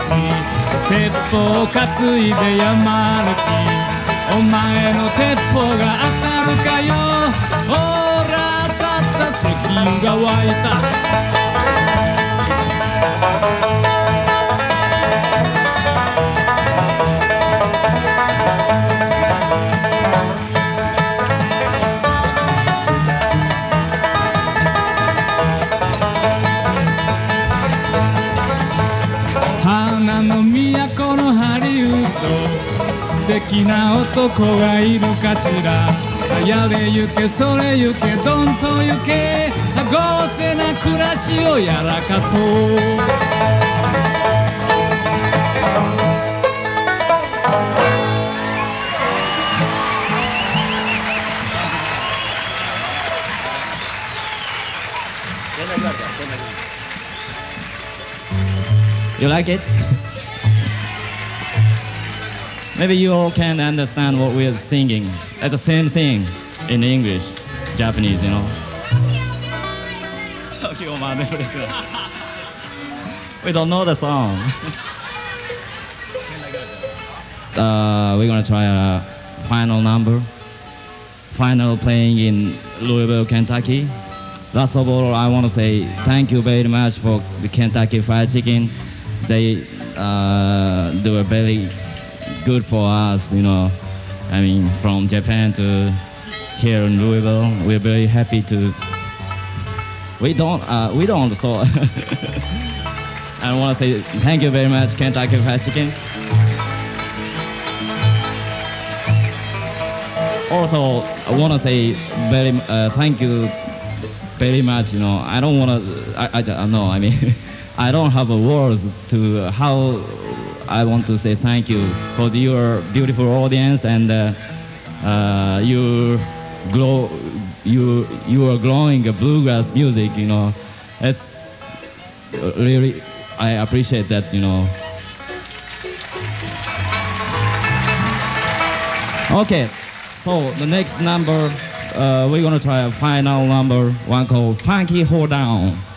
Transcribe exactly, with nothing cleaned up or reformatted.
ち鉄砲担いで山歩きお前の鉄砲が当たるかよほら当たった石油が湧いた花の都のハリウッド素敵な男がいるかしらやれ行けそれ行けどんと行け豪勢な暮らしをやらかそう You like it? Maybe you all can understand what we're singing. It's the same thing in English, Japanese, you know. We don't know the song. uh, we're gonna try a final number. Final playing in Louisville, Kentucky. Last of all, I want to say thank you very much for the Kentucky Fried Chicken. They uh, they were very good for us, you know. I mean, from Japan to here in Louisville, we're very happy to. We don't, uh, we don't. So I want to say thank you very much, Kentucky Fried Chicken. Also, I want to say very uh, thank you very much. You know, I don't want to. I, I, no, I mean. I don't have words to how I want to say thank you because you're a beautiful audience and uh, uh, you grow you you are growing a bluegrass music. You know, it's really I appreciate that. You know. Okay, so the next number uh, we're gonna try a final number, one called "Funky Hold Down."